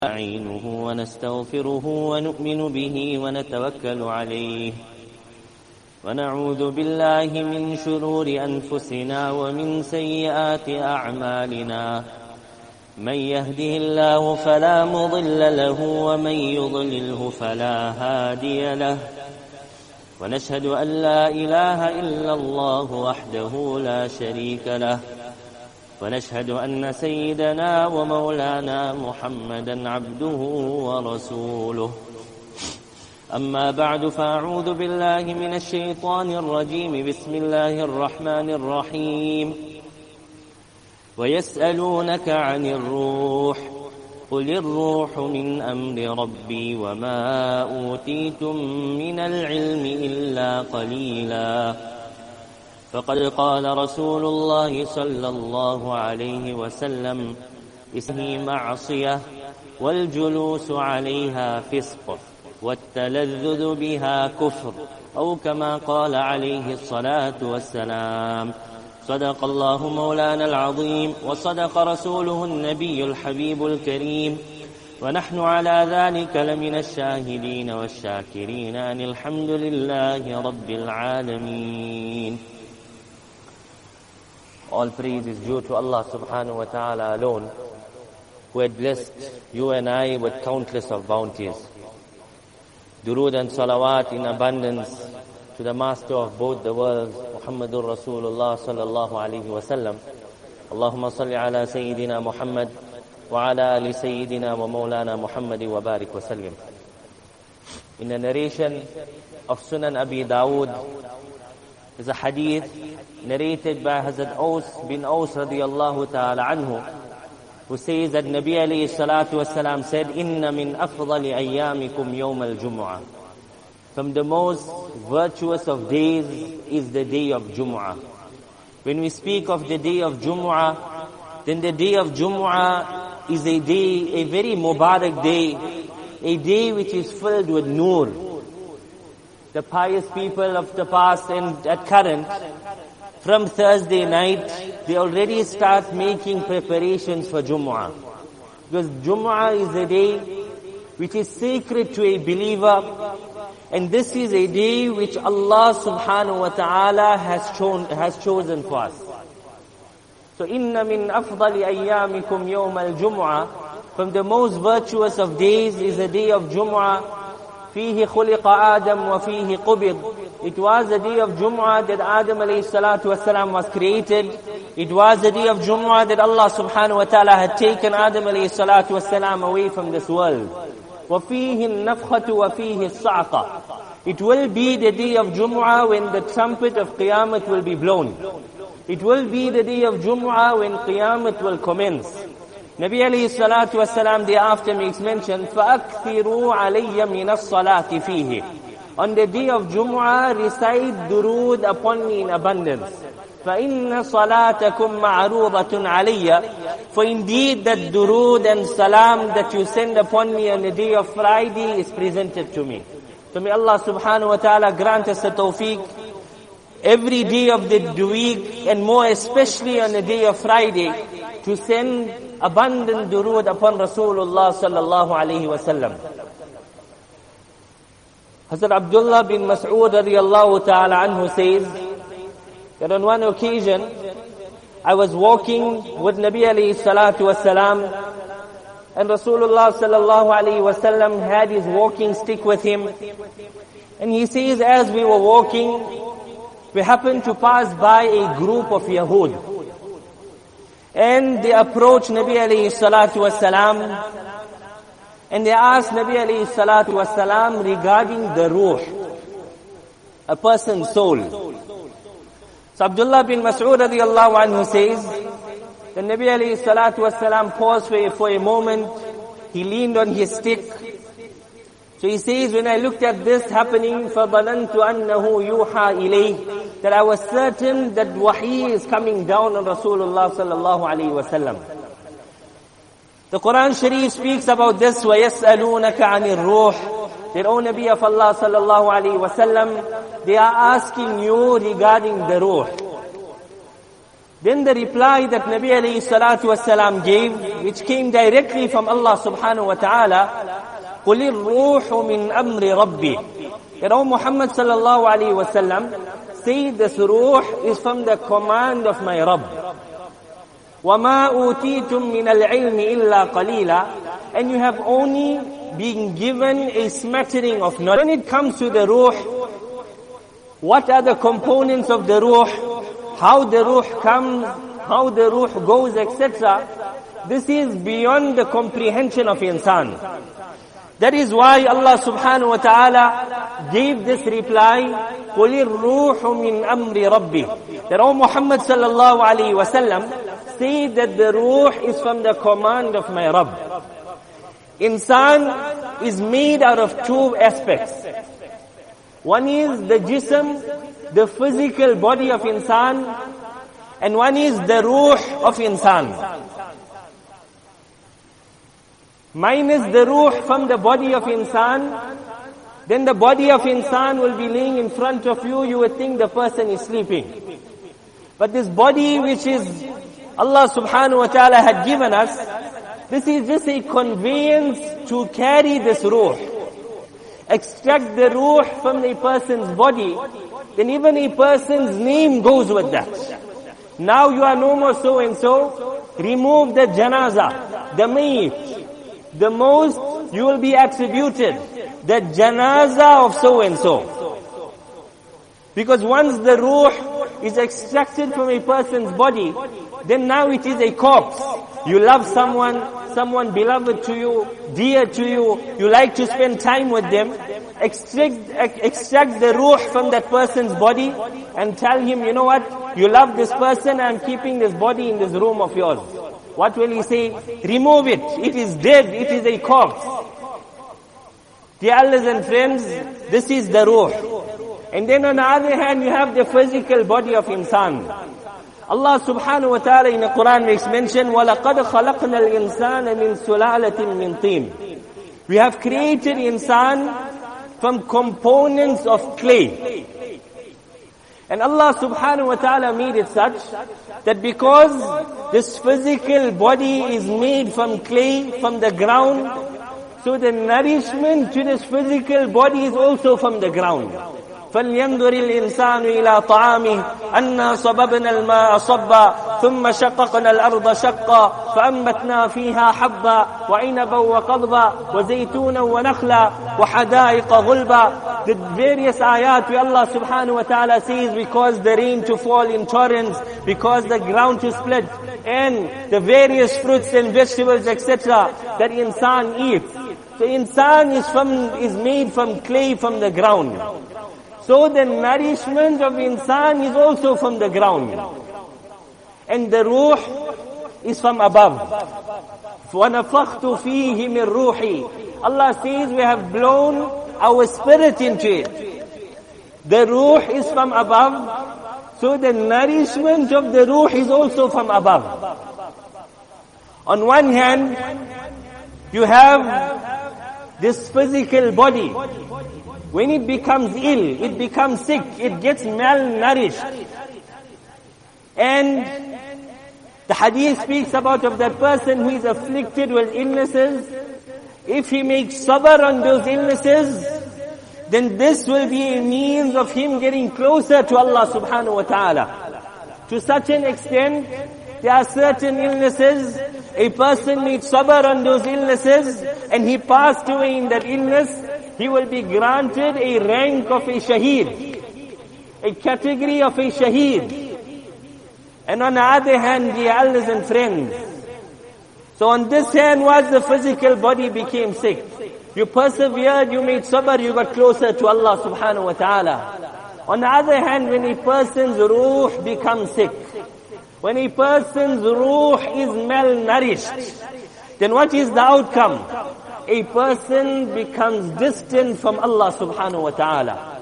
نستعينه ونستغفره ونؤمن به ونتوكل عليه ونعوذ بالله من شرور أنفسنا ومن سيئات أعمالنا من يهده الله فلا مضل له ومن يضلله فلا هادي له ونشهد أن لا إله إلا الله وحده لا شريك له ونشهد أن سيدنا ومولانا محمدا عبده ورسوله أما بعد فأعوذ بالله من الشيطان الرجيم بسم الله الرحمن الرحيم ويسألونك عن الروح قل الروح من أمر ربي وما أوتيتم من العلم إلا قليلا فقد قال رسول الله صلى الله عليه وسلم اسمه معصية والجلوس عليها فسق والتلذذ بها كفر أو كما قال عليه الصلاة والسلام صدق الله مولانا العظيم وصدق رسوله النبي الحبيب الكريم ونحن على ذلك لمن الشاهدين والشاكرين أن الحمد لله رب العالمين. All praise is due to Allah subhanahu wa ta'ala alone, who had blessed you and I with countless of bounties. Durood and salawat in abundance to the master of both the worlds, Muhammadur Rasulullah sallallahu alayhi wa sallam. Allahumma salli ala Sayyidina Muhammad wa ala ali Sayyidina wa Mawlana Muhammadi wa barik wa sallim. In the narration of Sunan Abi Dawood, is a hadith narrated by Hazrat Aus bin Aus radiyallahu ta'ala anhu, who says that Nabi alayhi salatu wasalam said, Inna min afdali ayyamikum yawm al-Jumu'ah. From the most virtuous of days is the day of Jumu'ah. When we speak of the day of Jumu'ah, then the day of Jumu'ah is a day, a very Mubarak day, a day which is filled with Noor. The pious people of the past and at current, from Thursday night, they already start making preparations for Jumu'ah. Because Jumu'ah is a day which is sacred to a believer, and this is a day which Allah subhanahu wa ta'ala has chosen for us. So, inna min afdali ayyamikum yawm al-Jumu'ah, from the most virtuous of days is the day of Jumu'ah. فيه خلق آدم وفيه قبض. It was the day of Jumu'ah that Adam alayhi salatu wasalam was created. It was the day of Jumu'ah that Allah subhanahu wa ta'ala had taken Adam alayhi salatu wasalam away from this world. وفيه النفخة وفيه الصعقة. It will be the day of Jumu'ah when the trumpet of Qiyamah will be blown. It will be the day of Jumu'ah when Qiyamah will commence. Nabi alayhi salatu wasalam thereafter makes mention, فَأَكْثِرُوا عَلَيَّ مِنَ الصَّلَاةِ فِيهِ. On the day of Jumu'ah, recite durood upon me in abundance. فَإِنَّ صَلَاتَكُمْ مَعْرُوضَةٌ عَلَيَّ. For indeed that durood and salam that you send upon me on the day of Friday is presented to me. So may Allah subhanahu wa ta'ala grant us the tawfiq every day of the week, and more especially on the day of Friday, to send abundant durood upon Rasulullah sallallahu alayhi wa sallam. Hazrat Abdullah bin Mas'ud radiyallahu ta'ala anhu says that on one occasion, I was walking with Nabi alayhi salatu wasalam, and Rasulullah sallallahu alayhi wa sallam had his walking stick with him. And he says, as we were walking, we happened to pass by a group of Yahud. And they approached Nabi alayhi salatu wasalam, and they asked Nabi alayhi salatu wasalam regarding the ruh, a person's soul. So Abdullah bin Mas'ud radiyallahu anhu says, the Nabi alayhi salatu wasalam paused for a moment, he leaned on his stick. So he says, when I looked at this happening, فَظَنَنْتُ أَنَّهُ يُوحَى إِلَيْهِ, that I was certain that wahi is coming down on Rasulullah sallallahu alayhi wa sallam. The Quran Sharif speaks about this, وَيَسْأَلُونَكَ عَنِ الرُّوحِ, that, O Nabi of Allah sallallahu alayhi wa sallam, they are asking you regarding the ruh. Then the reply that Nabi alayhi salatu wasalam gave, which came directly from Allah subhanahu wa ta'ala, قُلِ الرُّوحُ مِنْ أَمْرِ رَبِّي. That, O Muhammad sallallahu alayhi wasallam, say this ruh is from the command of my Rabb. وَمَا أُوتِيتُم مِّنَ الْعِلْمِ إِلَّا قَلِيلًا. And you have only been given a smattering of knowledge. When it comes to the ruh, what are the components of the ruh? How the ruh comes, how the ruh goes, etc. This is beyond the comprehension of insan. That is why Allah subhanahu wa ta'ala gave this reply, قُلِ الرُّوحُ مِنْ أَمْرِ رَبِّي. That, O Muhammad sallallahu alayhi wa sallam, say that the ruh is from the command of my Rabb. Insan is made out of two aspects. One is the jism, the physical body of insan, and one is the ruh of insan. Minus the ruh from the body of insan, then the body of insan will be laying in front of you, you would think the person is sleeping. But this body which is Allah subhanahu wa ta'ala had given us, this is just a conveyance to carry this ruh. Extract the ruh from a person's body, then even a person's name goes with that. Now you are no more so and so. Remove the janaza, the mayyit. The most you will be attributed the janaza of so and so. Because once the ruh is extracted from a person's body, then now it is a corpse. You love someone beloved to you, dear to you, you like to spend time with them. Extract the ruh from that person's body and tell him, you know what, you love this person, I'm keeping this body in this room of yours. What will he say? Remove it. It is dead. It is a corpse. Dear Allahs and friends, this is the ruh. And then on the other hand, you have the physical body of insan. Allah subhanahu wa ta'ala in the Quran makes mention, وَلَقَدْ خَلَقْنَا الْإِنسَانَ مِنْ سُلَالَةٍ مِنْ طِينٍ. We have created insan from components of clay. And Allah subhanahu wa ta'ala made it such that because this physical body is made from clay, from the ground, so the nourishment to this physical body is also from the ground. فَلْيَنْظُرِ الْإِنسَانُ إِلَىٰ طَعَامِهِ أَنَّا صَبَبْنَا الْمَاءَ صَبًّا ثُمَّ شَقَقْنَا الْأَرْضَ شَقًّا فَأَنبَتْنَا فِيهَا حَبًّا وَعِنَبًا وَقَضْبًا وَزَيْتُونًا وَنَخْلًا وَحَدَائِقَ غُلْبًا. The various ayat where Allah subhanahu wa ta'ala says we cause the rain to fall in torrents, because the ground to split, and the various fruits and vegetables etc. that insan eats. So insan is made from clay, from the ground. So the nourishment of insan is also from the ground. And the ruh is from above. وَنَفَخْتُ فِيهِ مِنْ رُوحِي. Allah says we have blown our spirit into it. The ruh is from above. So the nourishment of the ruh is also from above. On one hand, you have this physical body. When it becomes ill, it becomes sick, it gets malnourished. And the hadith speaks about of that person who is afflicted with illnesses. If he makes sabr on those illnesses, then this will be a means of him getting closer to Allah subhanahu wa ta'ala. To such an extent, there are certain illnesses, a person made sabr on those illnesses, and he passed away in that illness, he will be granted a rank of a shaheed, a category of a shaheed. And on the other hand, dear Allahs and friends, so on this hand was the physical body became sick. You persevered, you made sabr, you got closer to Allah subhanahu wa ta'ala. On the other hand, when a person's ruh becomes sick, when a person's ruh is malnourished, then what is the outcome? A person becomes distant from Allah subhanahu wa ta'ala.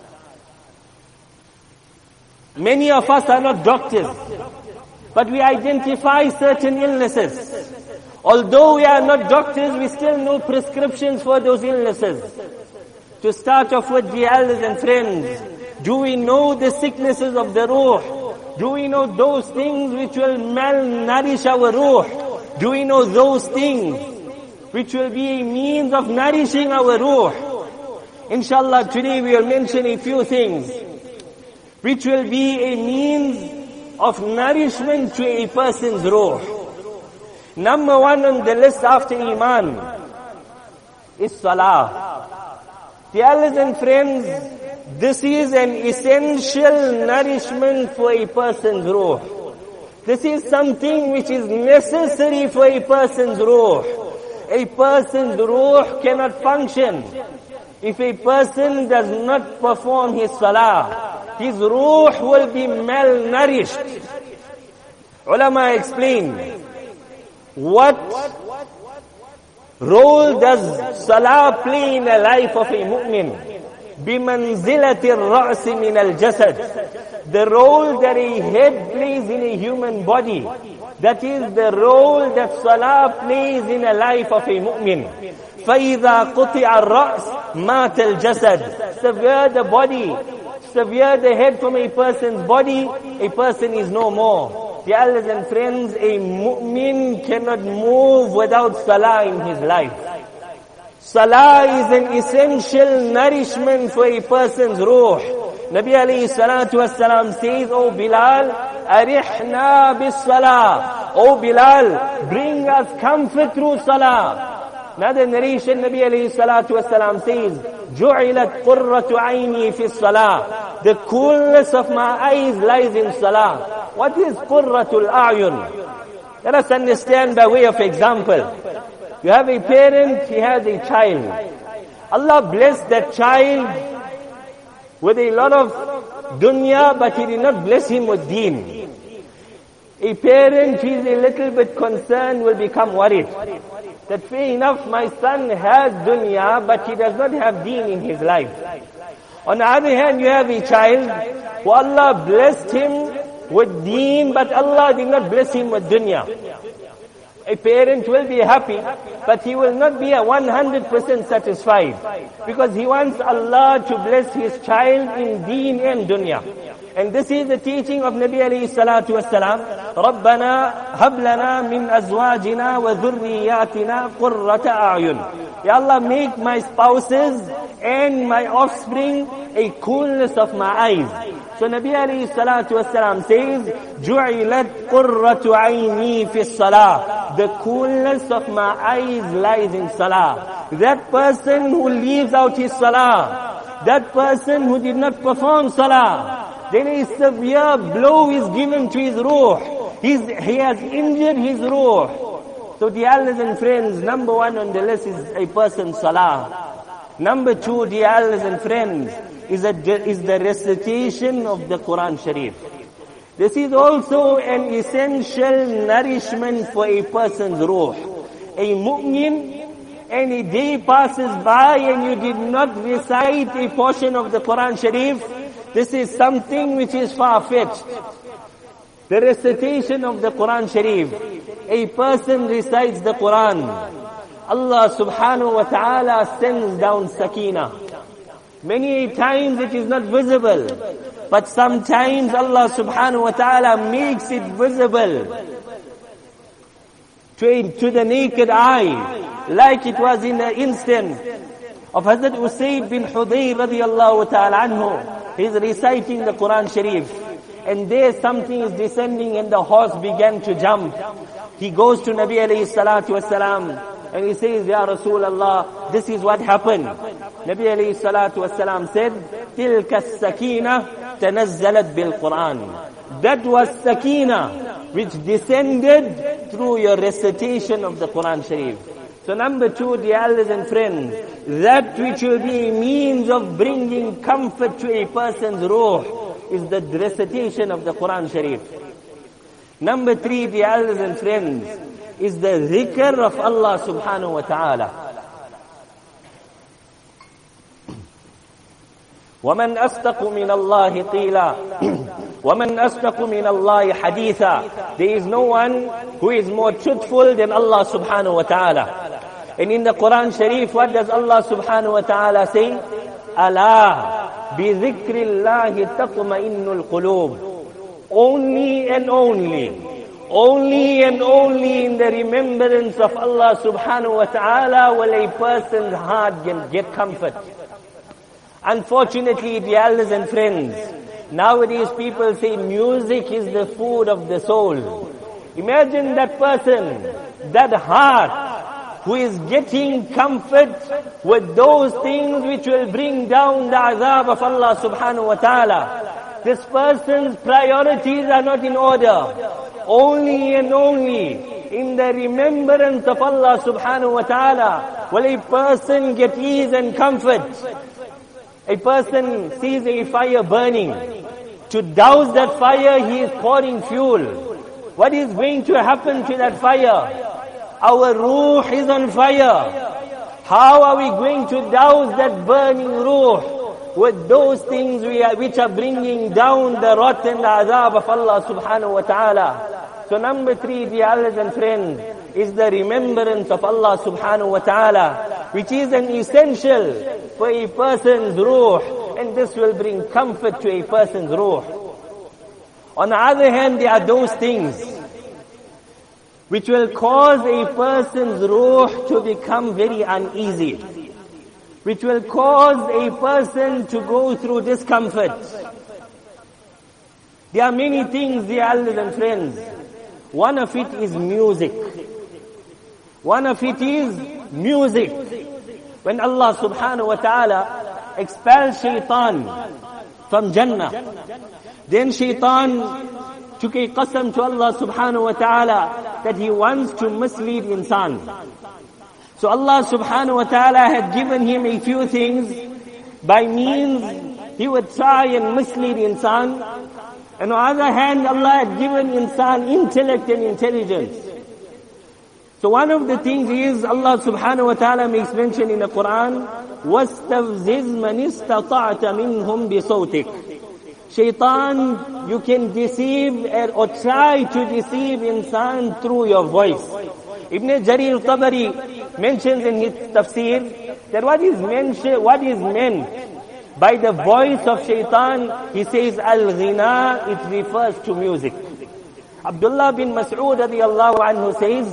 Many of us are not doctors, but we identify certain illnesses. Although we are not doctors, we still know prescriptions for those illnesses. To start off with, dear elders and friends, do we know the sicknesses of the ruh? Do we know those things which will malnourish our ruh? Do we know those things which will be a means of nourishing our ruh? Inshallah, today we will mention a few things which will be a means of nourishment to a person's ruh. Number one on the list after Iman is Salah. Dear and friends, this is an essential nourishment for a person's ruh. This is something which is necessary for a person's ruh. A person's ruh cannot function if a person does not perform his salah. His ruh will be malnourished. Ulama explain, what role does salah play in the life of a mu'min? بِمَنْزِلَةِ الرَّأْسِ مِنَ الْجَسَدِ. The role that a head plays in a human body, that is the role that salah plays in the life of a mu'min. فَإِذَا قُطِعَ الرَّأْسِ مَاتَ الْجَسَدِ. Sever the body, sever the head from a person's body, a person is no more. Dear brothers and friends, a mu'min cannot move without salah in his life. Salah is an essential nourishment for a person's ruh. Nabi alayhi salatu wassalam says, "O Bilal, arihna bis salah." O Bilal, bring us comfort through salah. Another narration, Nabi alayhi salatu wassalam says, "Ju'ilat qurratu ayni fi salah." The coolness of my eyes lies in salah. What is qurratul a'yun? Let us understand by way of example. You have a parent, he has a child. Allah blessed that child with a lot of dunya, but He did not bless him with deen. A parent who is a little bit concerned will become worried. That fair enough, my son has dunya, but he does not have deen in his life. On the other hand, you have a child who Allah blessed him with deen, but Allah did not bless him with dunya. A parent will be happy, but he will not be 100% satisfied, because he wants Allah to bless his child in deen and dunya. And this is the teaching of Nabi alayhi salatu wassalam. رَبَّنَا هَبْ لَنَا مِنْ أَزْوَاجِنَا وَذُرِّيَّاتِنَا قُرَّةَ أَعْيُنٍ. Ya Allah, make my spouses and my offspring a coolness of my eyes. So Nabi alayhi salatu wassalam says, جُعِلَتْ قُرَّةُ عَيْنِي فِي الصَّلَاةِ. The coolness of my eyes lies in salah. That person who leaves out his salah, that person who did not perform salah, then a severe blow is given to his ruh. He has injured his ruh. So dear brothers and friends, number one on the list is a person's salah. Number two, dear brothers and friends, is the recitation of the Quran Sharif. This is also an essential nourishment for a person's ruh. A mu'min, and a day passes by and you did not recite a portion of the Quran Sharif, this is something which is far-fetched. The recitation of the Quran Sharif. A person recites the Quran, Allah subhanahu wa ta'ala sends down sakina. Many times it is not visible, but sometimes Allah subhanahu wa ta'ala makes it visible to the naked eye, like it was in the instant of Hazrat Usayd bin Hudayr radiyallahu ta'ala anhu. He's reciting the Quran Sharif, and there something is descending and the horse began to jump. He goes to Nabi alayhi salatu wasalam and he says, Ya Rasulullah, this is what happened. Nabi alayhi salatu wasalam said, Tilka as-sakina tanazzalat bil Quran. That was sakina which descended through your recitation of the Quran Sharif. So number two, dear brothers and friends, that which will be a means of bringing comfort to a person's ruh is the recitation of the Quran Sharif. Number three, dear brothers and friends, is the dhikr of Allah subhanahu wa ta'ala. وَمَنْ أَصْدَقُ مِنَ اللَّهِ قِيلًا وَمَنْ أَصْدَقُ مِنَ اللَّهِ حَدِيثًا. There is no one who is more truthful than Allah subhanahu wa ta'ala. And in the Quran Sharif, what does Allah subhanahu wa ta'ala say? أَلَا بِذِكْرِ اللَّهِ تَطْمَئِنُّ الْقُلُوبِ. only and only in the remembrance of Allah subhanahu wa ta'ala will a person's heart get comfort. Unfortunately, dear elders and friends, nowadays people say music is the food of the soul. Imagine that person, that heart, who is getting comfort with those things which will bring down the azab of Allah subhanahu wa ta'ala. This person's priorities are not in order. Only and only in the remembrance of Allah subhanahu wa ta'ala will a person get ease and comfort. A person sees a fire burning. To douse that fire, he is pouring fuel. What is going to happen to that fire? Our ruh is on fire. How are we going to douse that burning ruh with those things which are bringing down the wrath and the azab of Allah subhanahu wa ta'ala? So number 3, dear elders and friends, is the remembrance of Allah subhanahu wa ta'ala, which is an essential for a person's ruh, and this will bring comfort to a person's ruh. On the other hand, there are those things which will cause a person's ruh to become very uneasy, which will cause a person to go through discomfort. There are many things, dear elders and friends. One of it is music. One of it is music. When Allah subhanahu wa ta'ala expelled shaitan from Jannah, then shaitan took a qasam to Allah subhanahu wa ta'ala that he wants to mislead insan. So Allah subhanahu wa ta'ala had given him a few things by means he would try and mislead insan. And on the other hand, Allah had given insan intellect and intelligence. So one of the things is Allah subhanahu wa ta'ala makes mention in the Quran, وَاسْتَفْزِزْ مَنِ اسْتَطَعْتَ مِنْهُمْ بِصَوْتِكَ. Shaitan, you can deceive or try to deceive insan through your voice. Ibn Jarir Tabari mentions in his tafsir that what is meant by the voice of shaitan, he says, al-ghina, it refers to music. Abdullah bin Mas'ud radiyallahu anhu says,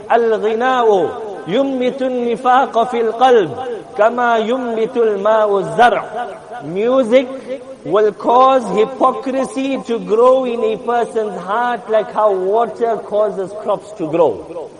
al-ghina'u yummitu an-nifaqa fil qalb kama yummitu al-ma'u az-zar'. Music will cause hypocrisy to grow in a person's heart like how water causes crops to grow.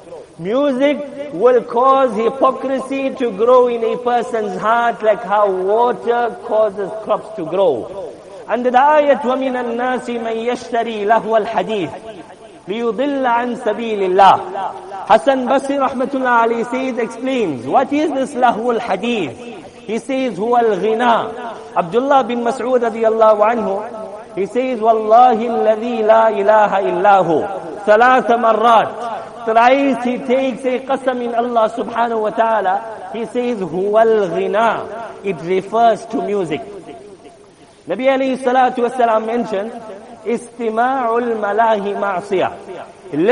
Music will cause hypocrisy to grow in a person's heart like how water causes crops to grow. Under the ayat, وَمِنَ النَّاسِ مَنْ يَشْتَرِي لَهْوَ الْحَدِيثِ لِيُضِلَّ عَنْ سَبِيلِ اللَّهِ. Hasan Basri rahmatullah alayhi says, explains, what is this lahwul hadith? He says, huwa al-ghina. Abdullah bin Mas'ud radiyallahu anhu, he says, Wallahi alladhi la ilaha illahu. Thalatha marrat. Thrice he takes a qasam in Allah subhanahu wa ta'ala. He says, huwa al-ghina. It refers to music. Nabi alayhi salatu wasalam mentioned, istima'ul malahi ma'siyah.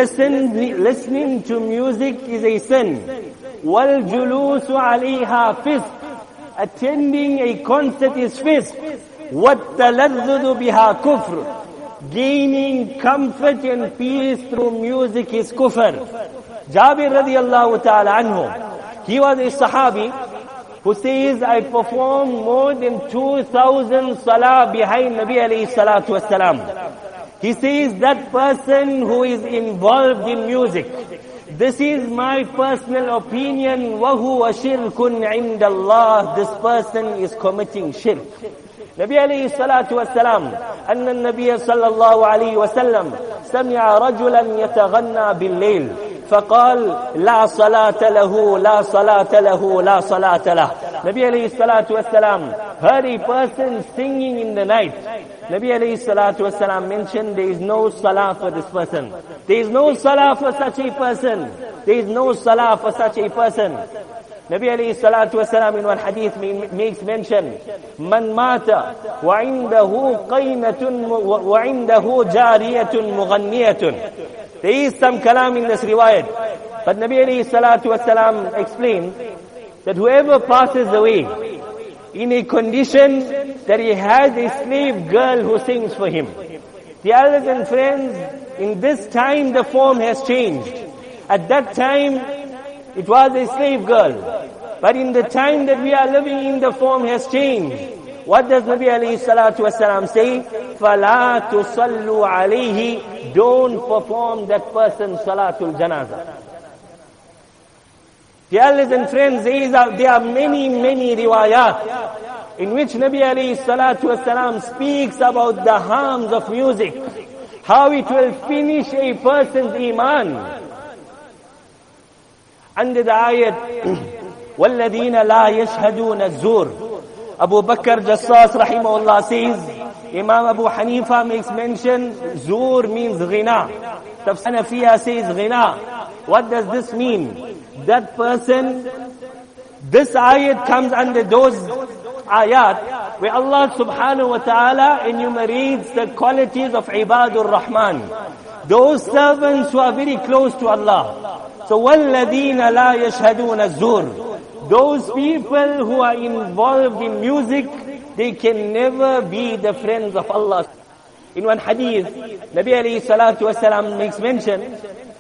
Listening to music is a sin. Wal julusu alayha fisq. Attending a concert is fisq. Wat taladdudu biha kufr. Gaining comfort and peace through music is kufr. Jabir radiyallahu ta'ala anhu, he was a sahabi who says, I performed more than 2,000 salah behind Nabi alayhi salatu wasalam. He says that person who is involved in music, this is my personal opinion, وَهُوَ شِرْكٌ عِنْدَ اللَّهِ. This person is committing shirk. Nabi alayhi salatu wasalam, أن النبي صلى الله عليه وسلم سمع رجلا يتغنى بالليل فقال لا صلاة له لا صلاة له لا صلاة له. Nabi alayhi salatu wasalam heard a person singing in the night. Nabi alayhi salatu wasalam mentioned there is no salah for this person. There is no salah for such a person. There is no salah for such a person. Nabi alayhi salatu wasalam in one hadith makes mention, Man mata wa indahu qaynatun wa indahu jariyatun mughanniyatun. There is some kalam in this riwayat. But Nabi alayhi salatu wasalam explained that whoever passes away in a condition that he has a slave girl who sings for him, Dear elders and friends, in this time the form has changed. At that time, it was a slave girl. But in the time that we are living in, the form has changed. What does Nabi alayhi salatu wasalam say? فَلَا تُصَلُّوا عَلَيْهِ. Don't perform that person salatul janazah. Dear elders and friends, there are many riwayat in which Nabi alayhi salatu wasalam speaks about the harms of music, how it will finish a person's iman. Under the ayat, وَالَّذِينَ لَا يَشْهَدُونَ الزُّورِ. Abu Bakr Jassas rahimahullah says, Imam Abu Hanifa makes mention, Zur means ghina. Tafsir Hanafiya says ghina. What does this mean? That person, this ayat comes under those ayat where Allah subhanahu wa ta'ala enumerates the qualities of Ibadur Rahman. Those servants who are very close to Allah. So, وَالَّذِينَ لَا يَشْهَدُونَ الزُّورِ. Those people who are involved in music, they can never be the friends of Allah. In one hadith, Nabi alayhi salatu wasalam makes mention,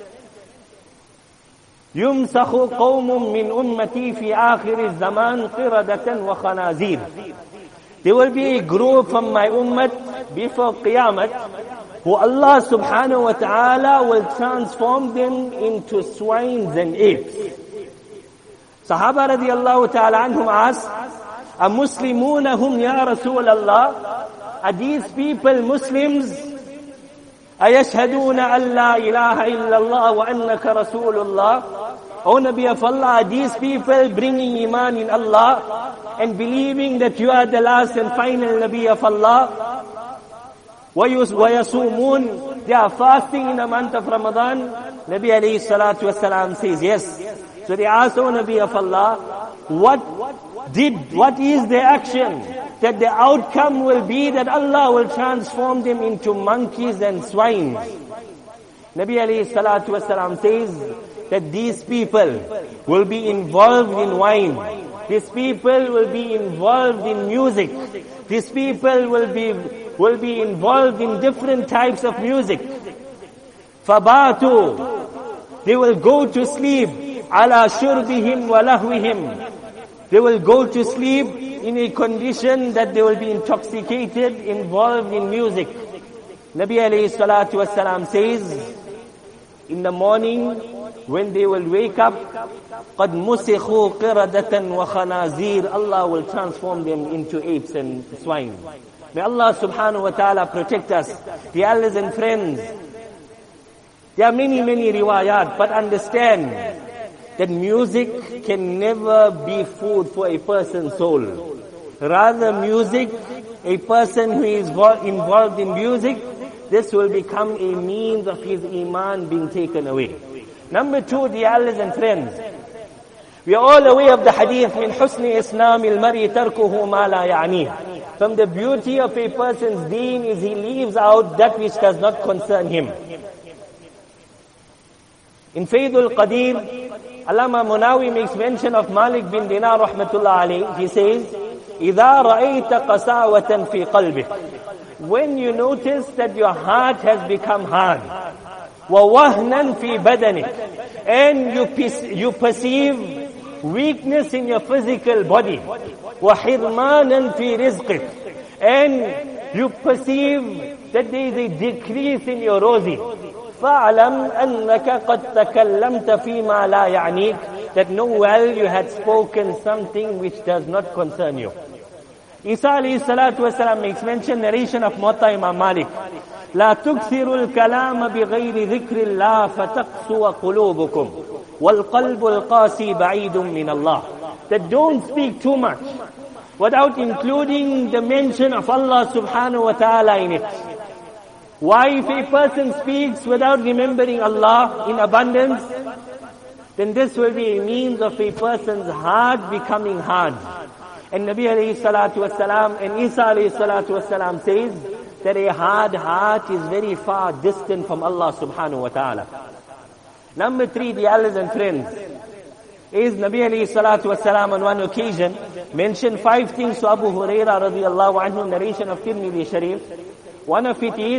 يُمْسَخُ قَوْمٌ مِّنْ أُمَّتِي فِي آخِرِ الزَّمَانِ قِرَدَةً وَخَنَازِيرٍ. There will be a group from my ummah before Qiyamah, who Allah subhanahu wa ta'ala will transform them into swines and apes. Sahaba radiyallahu ta'ala anhum asked, أَمُسْلِمُونَ هُمْ يَا رَسُولَ اللَّهِ. Are these people Muslims? أَيَشْهَدُونَ أَن لَا إِلَهَ إِلَّا اللَّهُ وَأَنَّكَ رَسُولُ اللَّهِ. O Nabi of Allah, are these people bringing iman in Allah and believing that you are the last and final Nabi of Allah? وَيَصُومُونَ. They are fasting in the month of Ramadan. Nabi alayhi salatu wasalam says yes. So they asked, O Nabi of Allah, what is their action? That the outcome will be that Allah will transform them into monkeys and swine. Nabi alayhi salatu wasalam says that these people will be involved in wine. These people will be involved in music. These people will be involved in different types of music. Fabatu. They will go to sleep. Ala shurbihim wa lahwihim. They will go to sleep in a condition that they will be intoxicated, involved in music. Nabi alayhi salatu wasalam says, in the morning, when they will wake up, قَدْ مُسِخُوا قِرَدَةً وَخَنَازِيرٍ. Allah will transform them into apes and swine. May Allah subhanahu wa ta'ala protect us. Dear elders and friends, there are many riwayat, but understand that music can never be food for a person's soul. Rather, music, a person who is involved in music, this will become a means of his iman being taken away. Number two, dear elders and friends, we are all aware of the hadith, min husni islam al-mar'i tarkuhu ma la ya'nih. From the beauty of a person's deen is he leaves out that which does not concern him. In Faydul Qadir, Allama Munawi makes mention of Malik bin Dinar rahmatullah alayhi. He says, إِذَا رَأَيْتَ قَسَاوَةً فِي قَلْبِكَ. When you notice that your heart has become hard, وَوَهْنًا فِي بَدَنِكَ, and you perceive weakness in your physical body, وَحِرْمَانًا فِي رِزْقِكَ, and you perceive that there is a decrease in your rosy, فَعْلَمْ أَنَّكَ قَدْ تَكَلَّمْتَ فِي مَا لَا يَعْنِيكَ, that know well you had spoken something which does not concern you. Isa alayhi salatu wasalam makes mention, narration of Muwatta Imam Malik, لا تكثروا الكلام بغير ذكر الله فتقسو قلوبكم والقلب القاسي بعيد من الله. That don't speak too much without including the mention of Allah subhanahu wa ta'ala in it. Why? If a person speaks without remembering Allah in abundance, then this will be a means of a person's heart becoming hard. And Nabi alayhi salatu wasalam and Isa alayhi salatu wasalam says that a hard heart is very far distant from Allah subhanahu wa ta'ala. Number three, dear elders and friends, is Nabi alayhi salatu wasalam on one occasion mentioned 5 things to Abu Huraira radiyallahu anhu, narration of Tirmidhi Sharif. One of it is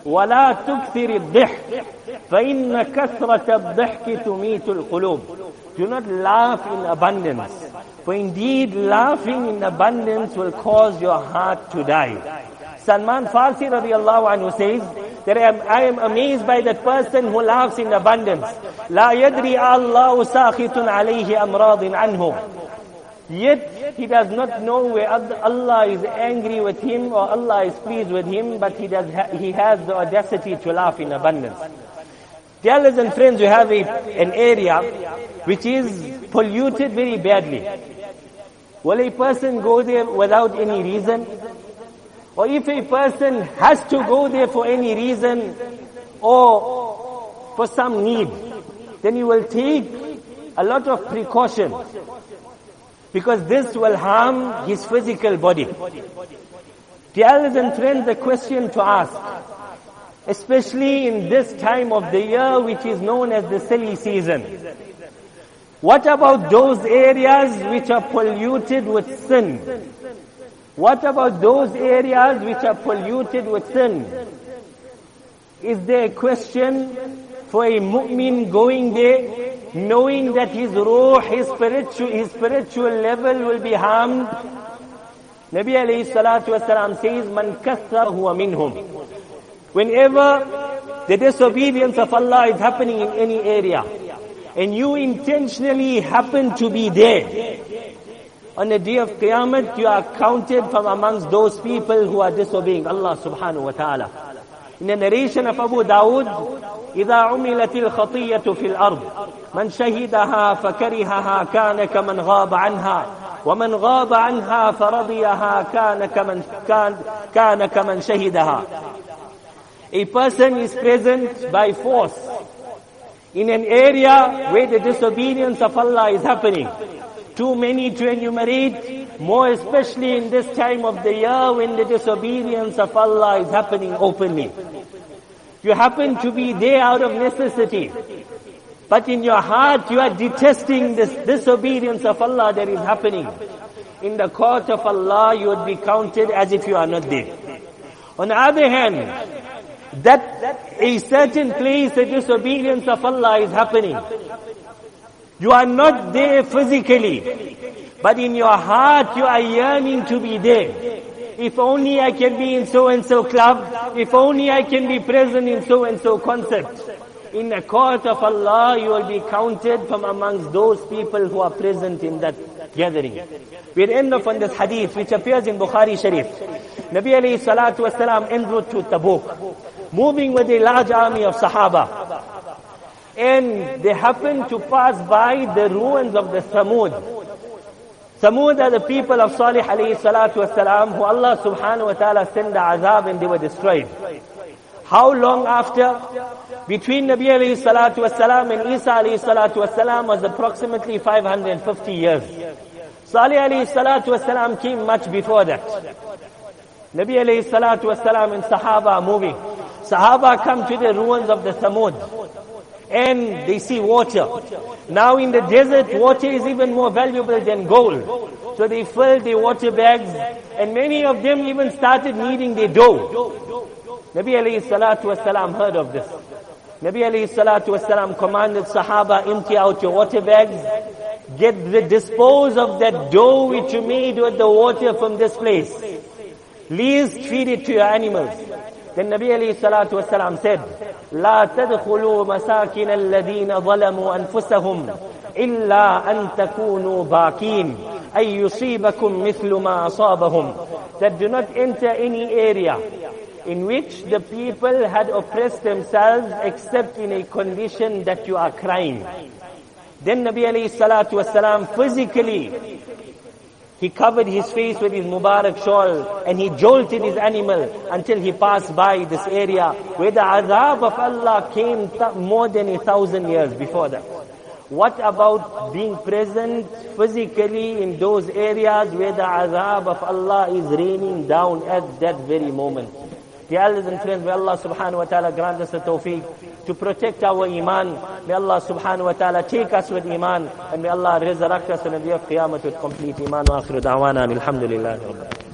وَلَا تُكْثِرِ الضِّحْكِ فَإِنَّ كَثْرَةَ الضِّحْكِ تُمِيتُ الْقُلُوبِ. Do not laugh in abundance, for indeed laughing in abundance will cause your heart to die. Salman Farsi radiallahu anhu says that I am amazed by that person who laughs in abundance. لا يدري الله ساخط عليه أمراض عنه. Yet he does not know where Allah is angry with him or Allah is pleased with him, but he has the audacity to laugh in abundance. Dear brothers and friends, we have an area which is polluted very badly. Will a person go there without any reason? Or if a person has to go there for any reason or for some need, then he will take a lot of precautions, because this will harm his physical body. Dear brothers and friends, the question to ask, especially in this time of the year which is known as the silly season, what about those areas which are polluted with sin? What about those areas which are polluted with sin? Is there a question for a mu'min going there, knowing that his ruh, his spiritual level will be harmed? Nabi alayhi salatu wasalam says, Man kathar huwa minhum. Whenever the disobedience of Allah is happening in any area, and you intentionally happen to be there, on the day of Qiyamah, you are counted from amongst those people who are disobeying Allah subhanahu wa ta'ala. In the narration of Abu Dawood, إِذَا عُمِلَتِ الْخَطِيَّةُ فِي الْأَرْضِ مَنْ شَهِدَهَا فَكَرِهَهَا كَانَ كَمَنْ غَابَ عَنْهَا وَمَنْ غَابَ عَنْهَا فَرَضِيَهَا كَانَ كَمَنْ شَهِدَهَا. A person is present by force in an area where the disobedience of Allah is happening. Too many to enumerate, more especially in this time of the year when the disobedience of Allah is happening openly. You happen to be there out of necessity, but in your heart you are detesting this disobedience of Allah that is happening. In the court of Allah you would be counted as if you are not there. On the other hand, that a certain place the disobedience of Allah is happening, you are not there physically, but in your heart you are yearning to be there. If only I can be in so-and-so club, if only I can be present in so-and-so concert. In the court of Allah, you will be counted from amongst those people who are present in that gathering. We'll end off on this hadith which appears in Bukhari Sharif. Nabi alayhi salatu wasalam en route to Tabuk, moving with a large army of Sahaba. And they happened to pass by the ruins of the Thamud. Thamud are the people of Salih alayhi salatu wasalam, who Allah subhanahu wa ta'ala sent the azab and they were destroyed. How long after? Between Nabi alayhi salatu wasalam and Isa alayhi salatu wasalam was approximately 550 years. Salih alayhi salatu wasalam came much before that. Nabi alayhi salatu wasalam and Sahaba are moving. Sahaba come to the ruins of the Thamud, and they see water. Now in the desert, water is even more valuable than gold. So they filled their water bags, and many of them even started kneading their dough. Nabi alayhi salatu wasalam heard of this. Nabi alayhi salatu wasalam commanded Sahaba, empty out your water bags, dispose of that dough which you made with the water from this place. Least feed it to your animals. Then Nabi alayhi salatu wasalam said, لا تدخلوا مساكن الذين ظلموا أنفسهم إلا أن تكونوا باكين أي يصيبكم مثل ما أصابهم. That do not enter any area in which the people had oppressed themselves except in a condition that you are crying. Then Nabi alayhi salatu wasalam physically, he covered his face with his Mubarak shawl and he jolted his animal until he passed by this area where the azab of Allah came more than 1,000 years before that. What about being present physically in those areas where the azab of Allah is raining down at that very moment? Dear elders and friends, may Allah subhanahu wa ta'ala grant us the tawfiq to protect our iman. May Allah subhanahu wa ta'ala take us with iman, and may Allah resurrect us on the day of Qiyamah with complete iman. Wa akhiru da'wana alhamdulillahi rabbil alamin.